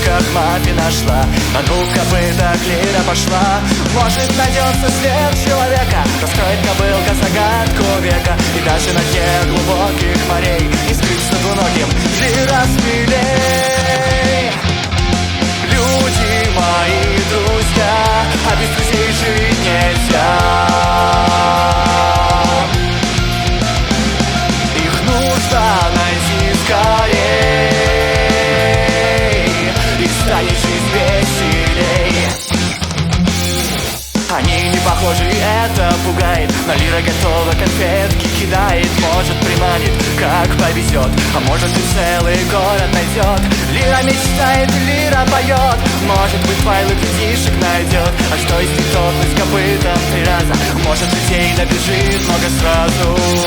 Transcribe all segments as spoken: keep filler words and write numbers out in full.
поисках мафия нашла. На двух копытах лира пошла. Может, найдется след человека, раскроет кобылка загадку века. И даже на дне глубоких морей не скрыться двуногим лира смелей. Люди мои друзья, а без друзей жить нельзя. Их нужно найти скорей, и станет жизнь веселей. Они не похожи, это пугает, но лира готова, конфетки кидает. Может, приманит, как повезет, а может и целый город найдет. Лира мечтает, лира поет, может быть, файлы детишек найдет. А что если топнуть копытом три раза? Может, людей набежит много сразу.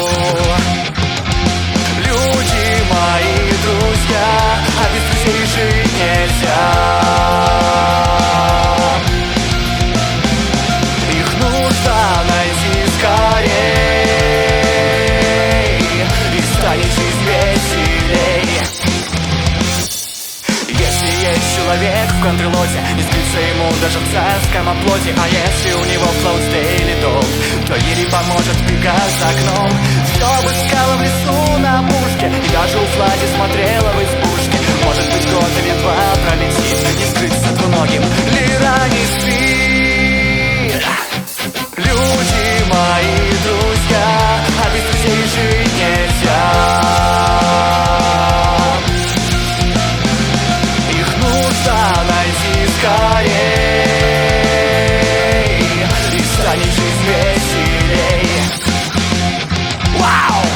Люди мои друзья, а без друзей жить нельзя. Их нужно найти скорей, и станет жизнь веселей. Если есть человек в контрлоте, не скрыться ему даже в царском оплоте. А если у него флоут стейли дом, то Лире поможет бега за окном. Все бы искала в лесу на мушке, и даже у Влади смотрела в избушке. Может быть, год или два пролетит, не скрыться двуногим лира не спит. Люди мои друзья, а без друзей жить нельзя. Их нужно найти скорей, и станет жизнь веселей. Вау!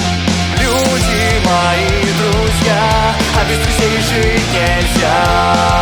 Мои друзья, а без друзей жить нельзя.